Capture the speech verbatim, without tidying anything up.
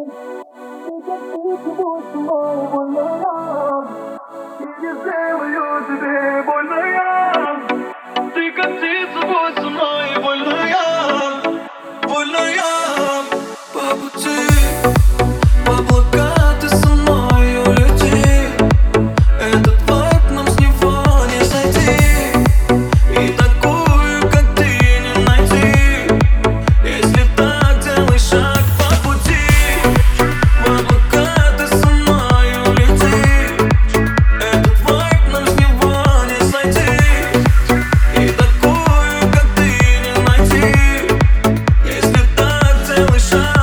не сделаю тебе больно я. Ты как птица, будь со мной, больно я, больно я. По пути, в облака ты со мною лети. Этот вайб нам с него не сойти. И такую, как ты, не найти. Если так, делай шаг по пути. В облака ты со мною лети. Этот вайб нам с него не сойти. И такую, как ты, не найти. Если так, делай шаг.